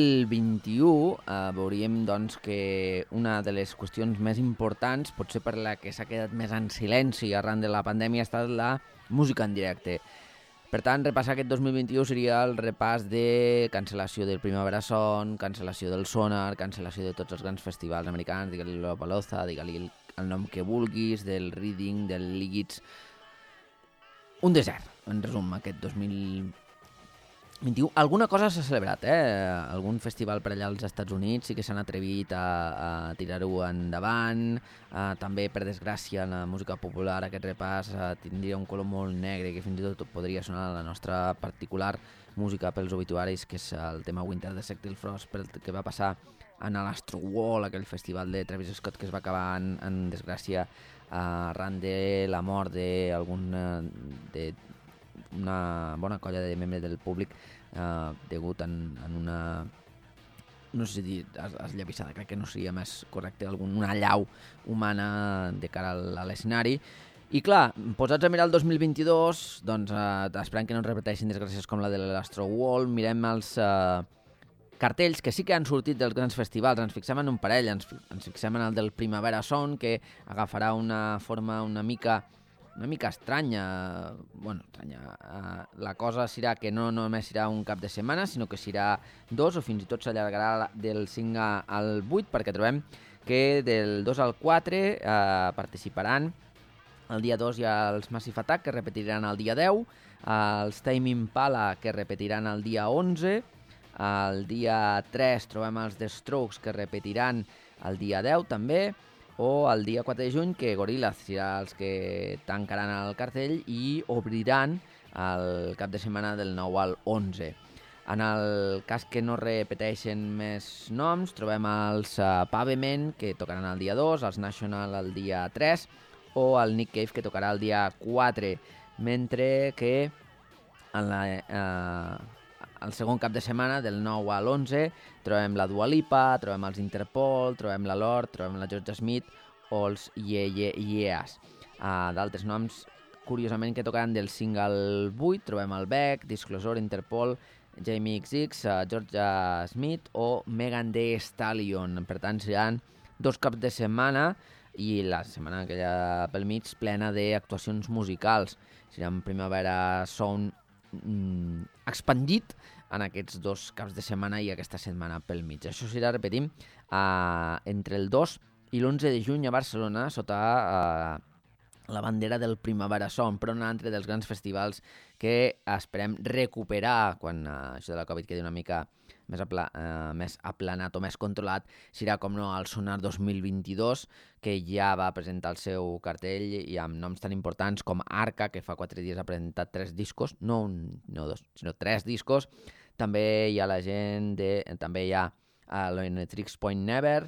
2021, veuríem doncs, que una de les qüestions més importants, potser per la que s'ha quedat més en silenci arran de la pandèmia, ha estat la música en directe. Per tant, repassar aquest 2021 seria el repàs de cancel·lació del Primavera Sound, cancel·lació del Sonar, cancel·lació de tots els grans festivals americans, digue-li Lollapalooza, digue-li el nom que vulguis, del Reading, del Liggits. Un desert, en resum, aquest 2021. Alguna cosa s'ha celebrat, algun festival per allà als Estats Units sí que s'han atrevit a tirar-ho endavant. També, per desgràcia, la música popular, aquest repàs tindria un color molt negre que fins i tot podria sonar la nostra particular música pels obituaris, que és el tema Winter de Sectil Frost, pel que va passar en l'Astrowall, aquell festival de Travis Scott que es va acabar en desgràcia arran de la mort una bona colla de membres del públic degut en una, no sé si dir esllavissada, crec que no seria més correcte, una allau humana de cara a l'escenari. I clar, posats a mirar el 2022, doncs esperant que no ens repeteixin desgràcies com la de l'Astrowall, mirem els cartells que sí que han sortit dels grans festivals. Ens fixem en un parell, ens fixem en el del Primavera Sound, que agafarà una forma una mica estranya. La cosa serà que no només serà un cap de setmana, sinó que serà 2 o fins i tot s'allargarà del 5 al 8, perquè trobem que del 2 al 4 participaran. El dia 2 hi ha els Massive Attack, que repetiran el dia 10, els Tame Impala, que repetiran el dia 11, El dia 3 trobem els The Strokes, que repetiran el dia 10 també, o el dia 4 de juny, que Gorillaz serà els que tancaran el cartell i obriran el cap de setmana del 9 al 11. En el cas que no repeteixen més noms, trobem els Pavement, que tocaran el dia 2, els National el dia 3, o el Nick Cave, que tocarà el dia 4, mentre que el segon cap de setmana, del 9 a l'11, trobem la Dua Lipa, trobem els Interpol, trobem la Lorde, trobem la Georgia Smith o els Yeah Yeah Yeahs. D'altres noms, curiosament, que tocaran del single 8, trobem el Beck, Disclosure, Interpol, Jamie XX, Georgia Smith o Megan Thee Stallion. Per tant, seran 2 caps de setmana i la setmana que hi ha pel mig plena d'actuacions musicals. Serà en Primavera Sound expandit en aquests 2 caps de setmana i aquesta setmana pel mig. Això serà, repetim, entre el 2 i l'11 de juny a Barcelona, sota la bandera del Primavera Sound, però un altre dels grans festivals que esperem recuperar quan això de la Covid quedi una mica més aplanat o més controlat. Serà, com no, el Sonar 2022, que ja va presentar el seu cartell i amb noms tan importants com Arca, que fa 4 dies ha presentat 3 discos, no 2, sinó 3 discos. També hi ha la gent també hi ha l'Onetrix Point Never,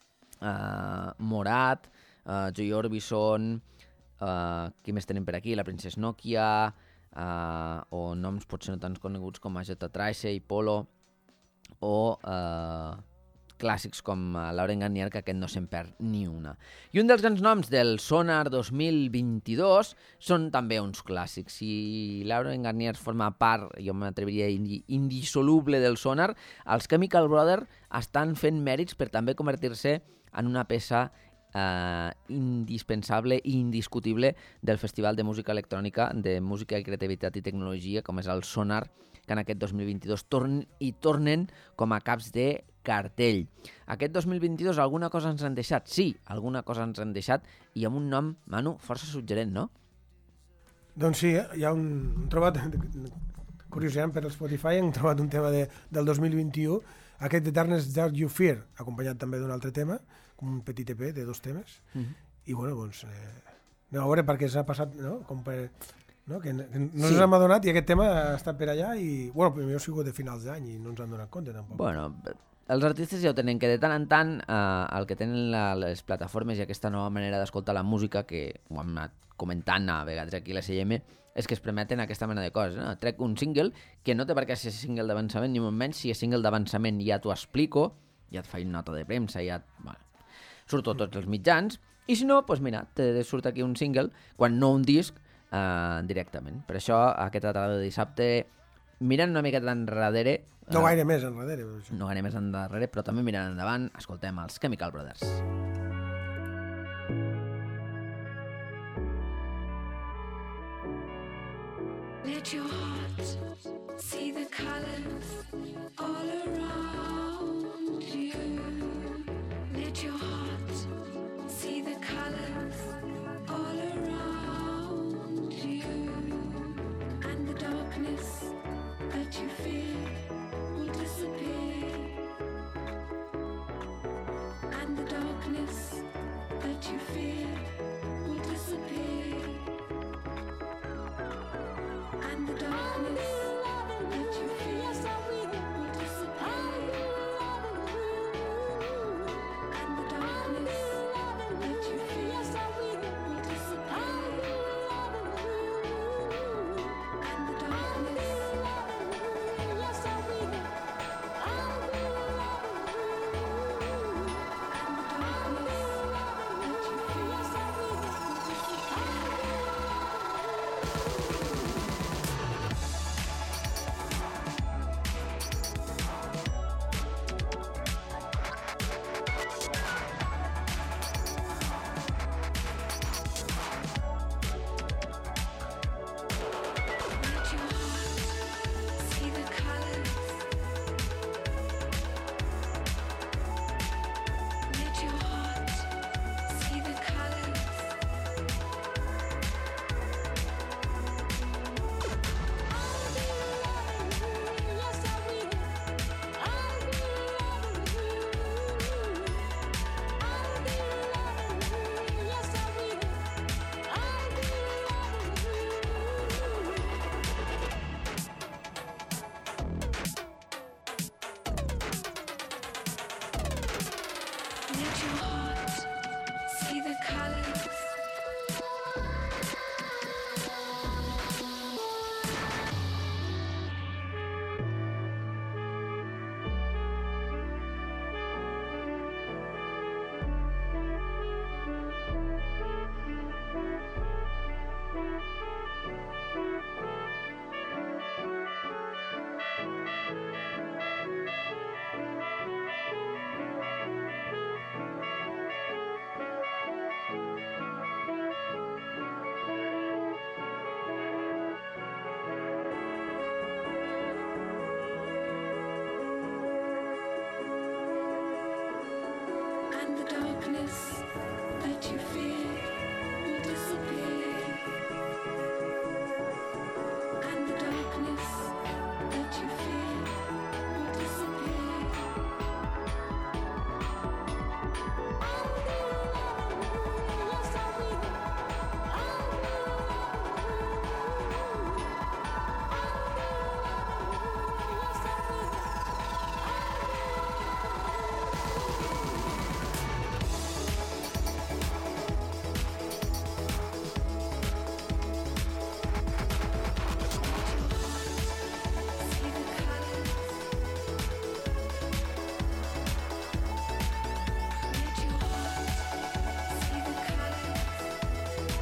Morat, Joy Orbison, qui més tenim per aquí? La Princess Nokia, o noms potser no tan coneguts com Jetta Trace i Polo, o clàssics com Lauren Garnier, que aquest no se'n perd ni una. I un dels grans noms del Sonar 2022 són també uns clàssics. Si Lauren Garnier forma part, jo m'atreviria a dir, indissoluble del Sonar, els Chemical Brothers estan fent mèrits per també convertir-se en una peça indispensable i indiscutible del Festival de Música Electrònica, de Música i Creativitat i Tecnologia, com és el Sonar, que en aquest 2022 tornen com a caps de cartell. Aquest 2022 alguna cosa ens han deixat? Sí, alguna cosa ens han deixat, i amb un nom, Manu, força suggerent, no? Doncs sí, hi ha un trobat, curiosament per Spotify, hem trobat un tema del 2021, aquest Eternals That You Fear, acompanyat també d'un altre tema, com un petit EP de 2 temes, i bueno, doncs, anem a veure perquè s'ha passat, no? Com per... No? Que no ens hem adonat i aquest tema ha estat per allà i, bueno, primer ha sigut de finals d'any i no ens han donat compte tampoc. Bueno, els artistes ja ho tenen, que de tant en tant el que tenen les plataformes i aquesta nova manera d'escoltar la música, que ho hem anat comentant a vegades aquí a la CM, és que es permeten aquesta mena de coses. No? Trec un single que no té per què ser single d'avançament, ni molt menys. Si és single d'avançament ja t'ho explico, ja et faig nota de premsa, ja surto a tots els mitjans, i si no, doncs mira, te surt aquí un single, quan no un disc, directament. Per això, aquesta tarda de dissabte, mirant una miqueta enrere... No gaire més enrere. No gaire més enrere, però també mirant endavant, escoltem els Chemical Brothers. Let your heart see the colors all around you. Let your heart see the colors all around you. And the darkness that you fear will disappear. And the darkness that you fear will disappear. And the darkness that you fear will disappear. And the darkness that you fear will disappear. the darkness that you fear will disappear. And the darkness that you fear will disappear. See the colors. Let your heart see the colors.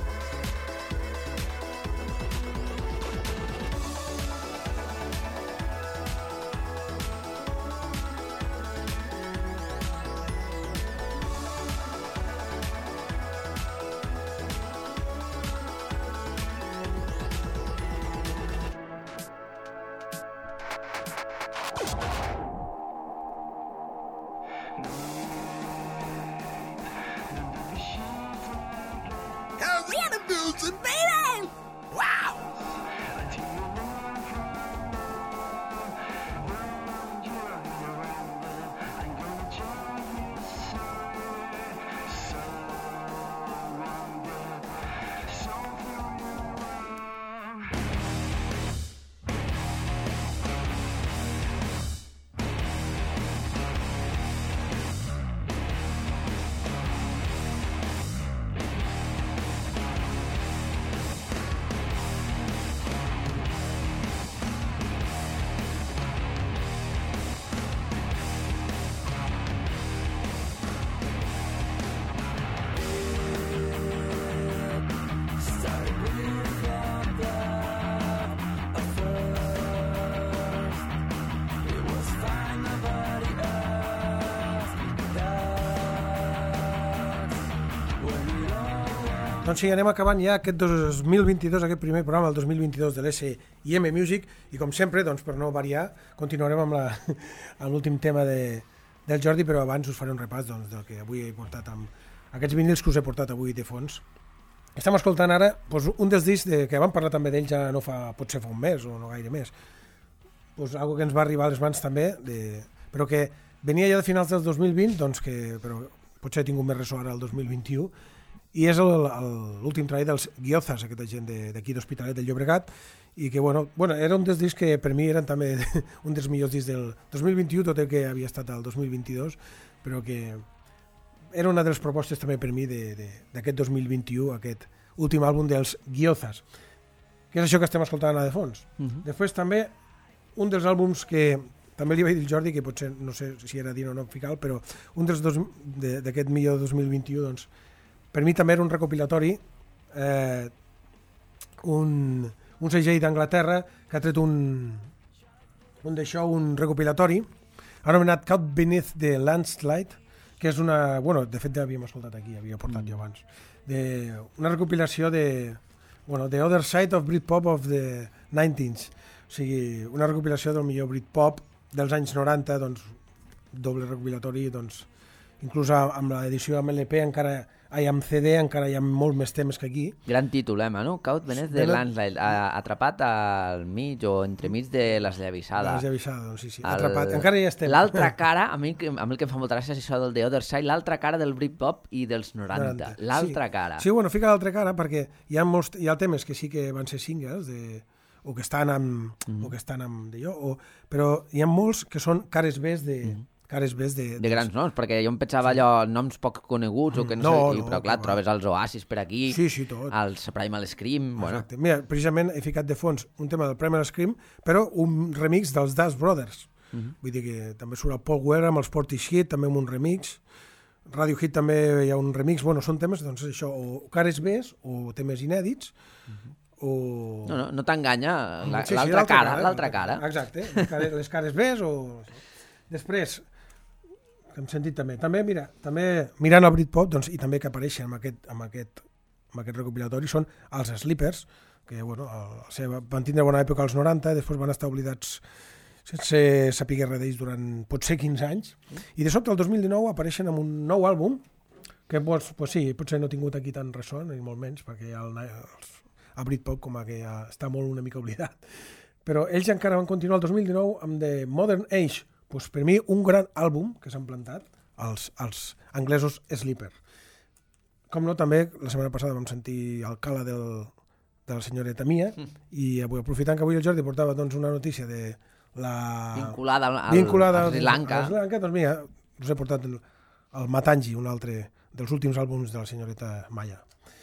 Doncs sí, anem acabant ja aquest 2022, aquest primer programa, el 2022 de l'S&M Music, i com sempre, doncs, per no variar, continuarem amb l'últim tema del Jordi, però abans us faré un repàs doncs, del que avui he portat, amb aquests vinils que us he portat avui de fons. Estem escoltant ara doncs, un dels discs que vam parlar també d'ell ja no fa, potser fa un mes o no gaire més, doncs, algo que ens va arribar a les mans també, però que venia ja de finals del 2020, doncs que però potser ha tingut més ressò ara el 2021, i és l'últim treball dels Guiozas, aquesta gent d'aquí d'Hospitalet del Llobregat, i que, bueno, era un dels discs que per mi eren també un dels millors discs del 2021, tot el que havia estat el 2022, però que era una de les propostes també per mi d'aquest 2021, aquest últim àlbum dels Guiozas, que és això que estem escoltant a de fons. Després també un dels àlbums que també li vaig dir al Jordi, que potser no sé si era dir o no ficar, però un dels d'aquest millor 2021, doncs, per mi també era un recopilatori, un segell d'Anglaterra que ha tret un recopilatori anomenat Caught Beneath the Landslide, que és una... Bueno, de fet l'havíem escoltat aquí, havia portat jo abans. Una recopilació The Other Side of Britpop of the 90s. O sigui, una recopilació del millor Britpop dels anys 90, doncs, doble recopilatori, doncs, inclús amb l'edició amb LP encara... amb CD encara hi ha molt més temes que aquí. Gran títol, no? Caught Beneath the Landslide, atrapat al mig o entremig de l'esllavissada. L'esllavissada, doncs sí. Atrapat, encara hi estem. L'altra cara, a mi el que em fa molta gràcia és això del The Other Side, l'altra cara del Britpop i dels 90. L'altra cara. Sí, bueno, fica l'altra cara perquè hi ha temes que sí que van ser singles o que estan amb d'allò, però hi ha molts que són cares B de grans noms, perquè jo em pensava allò noms poc coneguts o que no sé, però clar, trobes els Oasis per aquí, tot. Els Primal Scream, bueno. Mira, precisament he ficat de fons un tema del Primal Scream, però un remix dels Dust Brothers. Vull dir que també surt el Paul Weller amb els Portishead, també amb un remix. Radiohead també hi ha un remix. Bueno, són temes, doncs això, o cares B o temes inèdits, o... No t'enganya, l'altra cara. Exacte, les cares B o... Després, que hem sentit també. També mirant el Britpop, doncs, i també que apareixen amb aquest recopilatori, són els Sleepers, que bueno, van tindre bona època als 90, després van estar oblidats sense saber res d'ells durant potser 15 anys, i de sobte el 2019 apareixen amb un nou àlbum, que pues sí, potser no ha tingut aquí tant ressò, ni molt menys, perquè ja a Britpop com que ja està molt una mica oblidat. Però ells encara van continuar el 2019 amb The Modern Age, pues per mi un gran àlbum que s'han plantat, els anglesos Sleeper. Com no, també la setmana passada vam sentir el cala de la senyoreta Mia, i avui, aprofitant que avui el Jordi portava doncs, una notícia de la... Vinculada al Sri Lanka. Al Sri Lanka, doncs mira, us he portat el Matangi, un altre dels últims àlbums de la senyoreta Maya.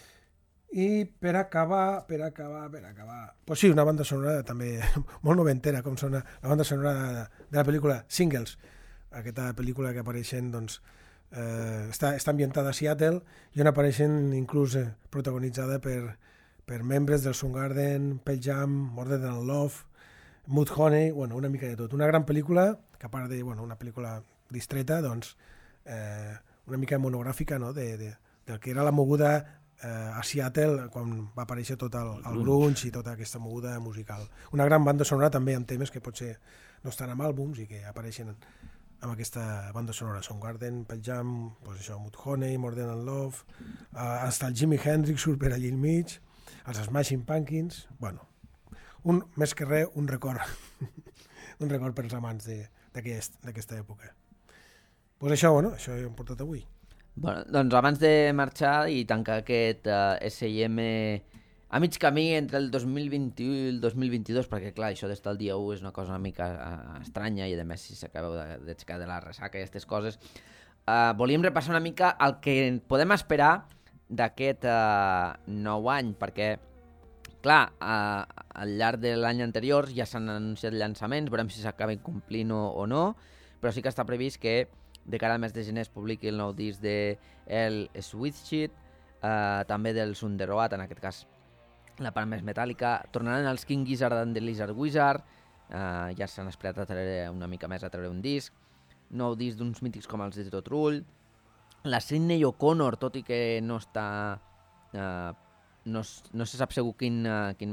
I per acabar... Pues sí, una banda sonora també molt noventera, com sona la banda sonora de la pel·lícula Singles, aquesta pel·lícula que apareixen, doncs, està ambientada a Seattle i on apareixen inclús protagonitzada per membres del Soundgarden, Pearl Jam, More Than Love, Mudhoney, bueno, una mica de tot. Una gran pel·lícula, que a part de una pel·lícula distreta, doncs, una mica monogràfica, no?, del que era la moguda a Seattle quan va aparèixer tot el grunge i tota aquesta moguda musical. Una gran banda sonora també amb temes que potser no estan en àlbums i que apareixen amb aquesta banda sonora. Soundgarden, Pearl Jam, pues això, Mudhoney, More Than Love, hasta el Jimi Hendrix surt per allí al mig, els Smashing Pumpkins, bueno, més que res, un record un record per als amants d'aquesta època. Pues això, bueno, això he portat avui. Bueno, doncs abans de marxar i tancar aquest S&M a mig camí entre el 2021 i el 2022, perquè clar, això d'estar el dia 1 és una cosa una mica estranya i a més si s'acabeu d'aixecar de la ressaca i aquestes coses, volíem repassar una mica el que podem esperar d'aquest nou any, perquè clar, al llarg de l'any anterior ja s'han anunciat llançaments, veurem si s'acaben complint o no, però sí que està previst que de cara al mes de gener es publiqui el nou disc de El Switchit, també del Sunderoat, en aquest cas la part més metàl·lica. Tornaran els King Gizzard and the Lizard Wizard, ja s'han esperat a treure una mica més a treure un disc. Nou disc d'uns mítics com els de Totrull. La Sidney O'Connor, tot i que no està... no se sap segur quin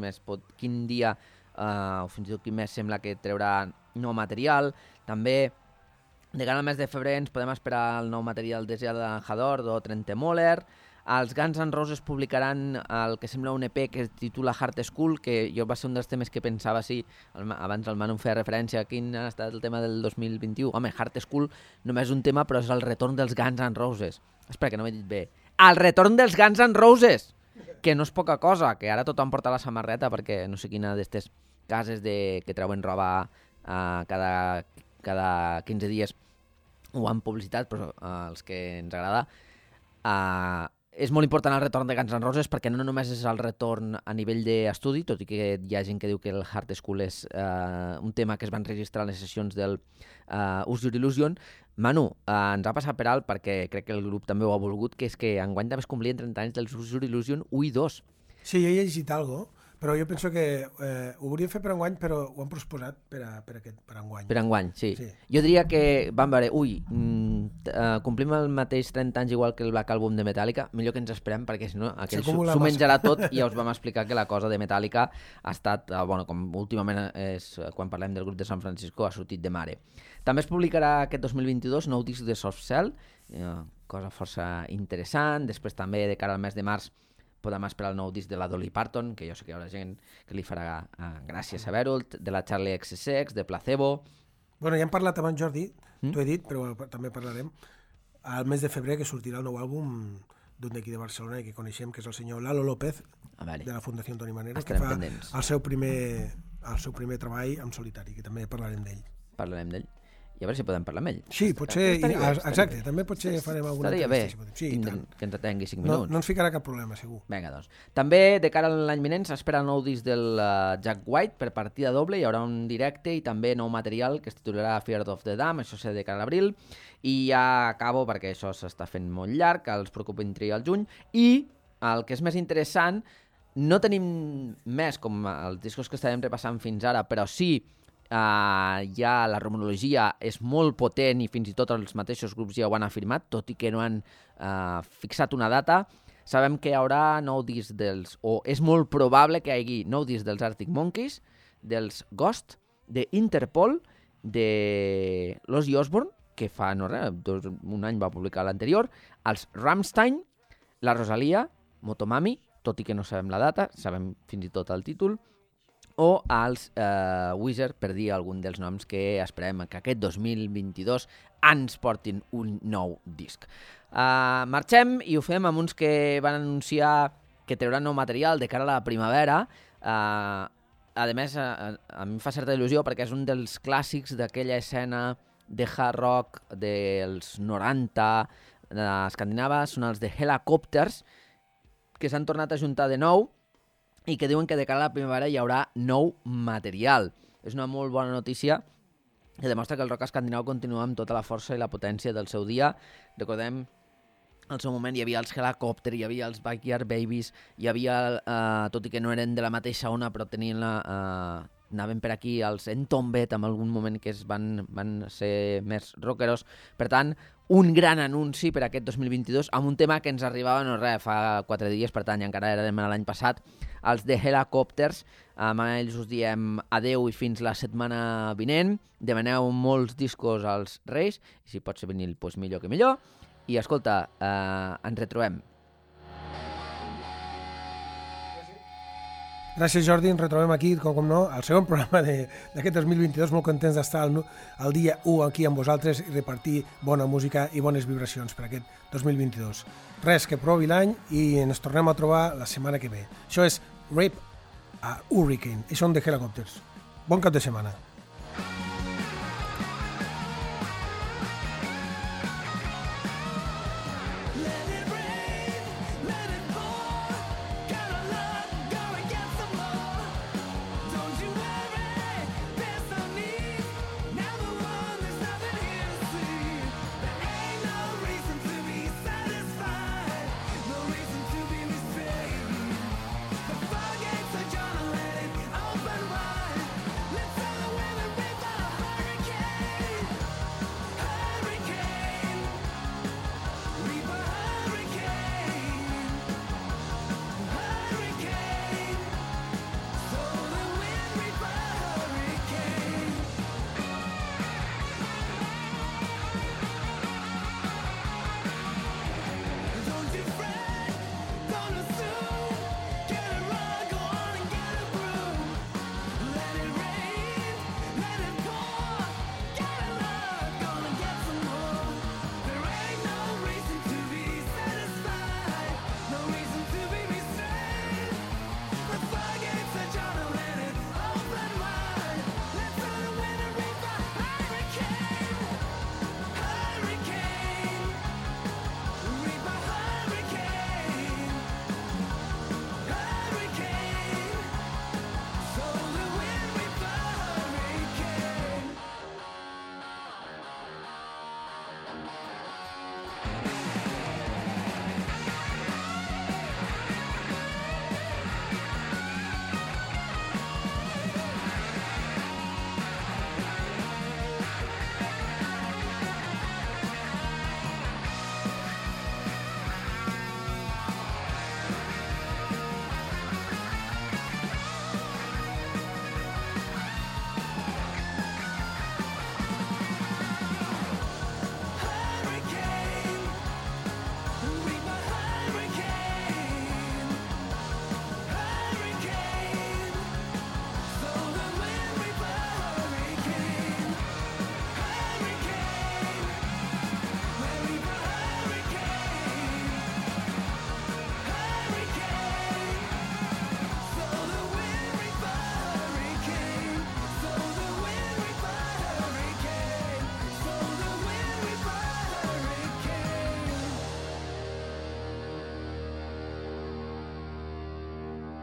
dia o fins i tot quin mes sembla que treurà nou material. També de cara al mes de febrer ens podem esperar el nou material de Zelda Hador o Trent Moller. Els Guns N' Roses publicaran el que sembla un EP que es titula Heart School, que jo va ser un dels temes que pensava, sí, abans el Manu feia referència a quin ha estat el tema del 2021. Home, Heart School només és un tema, però és el retorn dels Guns N' Roses. Espera, que no m'he dit bé. El retorn dels Guns N' Roses! Que no és poca cosa, que ara tothom porta la samarreta perquè no sé quina d'estes cases que treuen roba cada 15 dies ho han publicitat, però els que ens agrada. És molt important el retorn de Guns N' Roses perquè no només és el retorn a nivell d'estudi, tot i que hi ha gent que diu que el Heart School és un tema que es van registrar a les sessions del Use Your Illusion. Manu, ens ha passat per alt perquè crec que el grup també ho ha volgut, que és que enguany també es complien 30 anys del Use Your Illusion 1 i 2. Sí, he llegit alguna cosa, però jo penso que ho hauríem fet per enguany, però ho han posposat per enguany. Per enguany, sí. Jo diria que van veure, complim el mateix 30 anys igual que el Black Album de Metallica, millor que ens esperem perquè si no aquell s'ho menjarà tot i ja us vam explicar que la cosa de Metallica ha estat, com últimament és quan parlem del grup de San Francisco, ha sortit de mare. També es publicarà aquest 2022 nou disc de Soft Cell, cosa força interessant. Després també de cara al mes de març podem esperar el nou disc de la Dolly Parton, que jo sé que hi haurà gent que li farà gràcia saber-ho, de la Charlie XCX, de Placebo. Bueno, ja hem parlat abans, Jordi, t'ho he dit, però també parlarem al mes de febrer que sortirà el nou àlbum d'un d'aquí de Barcelona que coneixem, que és el senyor Lalo López, de la Fundació Antoni Manero, que fa el seu primer treball en solitari, que també parlarem d'ell. Parlarem d'ell. I a veure si podem parlar amb ell. Sí, potser, exacte, també potser farem alguna entrevista. Estaria bé que ens atengui 5 minuts. No ens ficarà cap problema, segur. Vinga, doncs. També, de cara a l'any vinent, s'espera el nou disc del Jack White per partida doble, hi haurà un directe i també nou material que es titularà Fear of the Dam, això serà de cara a l'abril, i ja acabo, perquè això s'està fent molt llarg, que els preocupin triar al juny, i el que és més interessant, no tenim més com els discos que estàvem repassant fins ara, però sí ja la rumorologia és molt potent i fins i tot els mateixos grups ja ho han afirmat, tot i que no han fixat una data. Sabem que hi haurà nou disc o és molt probable que hi hagi nou disc dels Arctic Monkeys, dels Ghost, d'Interpol de l'Ozzy Osbourne, que fa no res, un any va publicar l'anterior, els Rammstein, la Rosalia, Motomami, tot i que no sabem la data, sabem fins i tot el títol, o els Weezer, per dir algun dels noms que esperem que aquest 2022 ens portin un nou disc. Marxem i ho fem amb uns que van anunciar que trauran nou material de cara a la primavera. A més, a mi em fa certa il·lusió perquè és un dels clàssics d'aquella escena de hard rock dels 90 escandinava, són els de Helicopters, que s'han tornat a juntar de nou i que diuen que de cara a la primavera hi haurà nou material. És una molt bona notícia que demostra que el rock escandinau continua amb tota la força i la potència del seu dia. Recordem, al seu moment hi havia els Helicopter, hi havia els Backyard Babies, hi havia, tot i que no eren de la mateixa ona, però tenien anaven per aquí els Entombed en algun moment que van ser més rockeros. Per tant, un gran anunci per aquest 2022 amb un tema que ens arribava fa 4 dies, per tant, encara érem l'any passat, els de Helicopters. Amb ells us diem adeu i fins la setmana vinent. Demaneu molts discos als Reis, i si pot ser vinil, doncs millor que millor. I escolta, ens retrobem. Gràcies, Jordi. Ens retrobem aquí, com no, al segon programa d'aquest 2022. Molt contents d'estar el dia 1 aquí amb vosaltres i repartir bona música i bones vibracions per aquest 2022. Res, que provi l'any i ens tornem a trobar la setmana que ve. Això és Rape a Hurricane i són de Helicopters. Bon cap de setmana.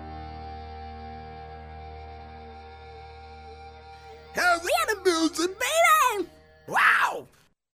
How's the animals and